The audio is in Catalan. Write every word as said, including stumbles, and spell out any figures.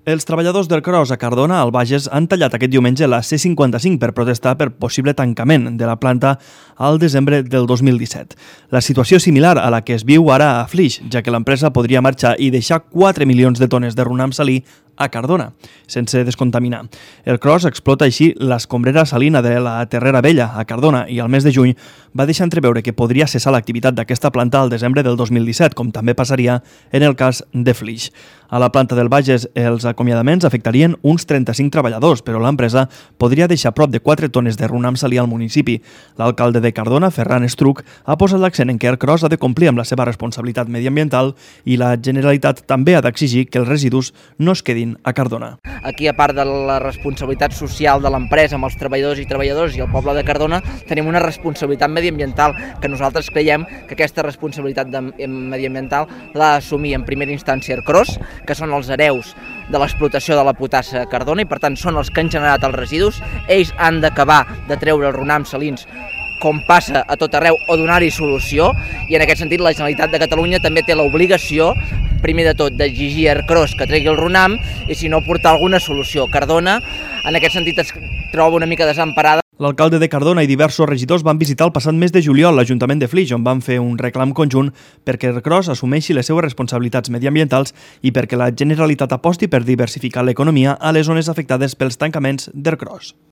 Els treballadors del Cros a Cardona, al Bages, han tallat aquest diumenge la C cinquanta-cinc per protestar per possible tancament de la planta al desembre del dos mil disset. La situació és similar a la que es viu ara a Flix, ja que l'empresa podria marxar i deixar quatre milions de tones de runam salí a Cardona, sense descontaminar. El Cros explota així l'escombrera salina de la Terrera Vella, a Cardona, i al mes de juny va deixar entreveure que podria cessar l'activitat d'aquesta planta al desembre del dos mil disset, com també passaria en el cas de Flix. A la planta del Bages, els acomiadaments afectarien uns trenta-cinc treballadors, però l'empresa podria deixar prop de quatre tones de runam salí al municipi. L'alcalde de Cardona, Ferran Estruc, ha posat l'accent en què el Cros ha de complir amb la seva responsabilitat mediambiental i la Generalitat també ha d'exigir que els residus no es quedin a Cardona. Aquí, a part de la responsabilitat social de l'empresa amb els treballadors i treballadors i el poble de Cardona, tenim una responsabilitat mediambiental que nosaltres creiem que aquesta responsabilitat mediambiental l'ha d'assumir en primera instància el Cros, que són els hereus de l'explotació de la potassa a Cardona i per tant són els que han generat els residus. Ells han d'acabar de treure els runams salins com passa a tot arreu o donar-hi solució, i en aquest sentit la Generalitat de Catalunya també té l'obligació, primer de tot, d'exigir al Cros que tregui el runam i si no portar alguna solució. Cardona en aquest sentit es troba una mica desemparada. L'alcalde de Cardona i diversos regidors van visitar el passat mes de juliol l'Ajuntament de Flix, on van fer un reclam conjunt perquè el Cros assumeixi les seues responsabilitats mediambientals i perquè la Generalitat aposti per diversificar l'economia a les zones afectades pels tancaments del Cros.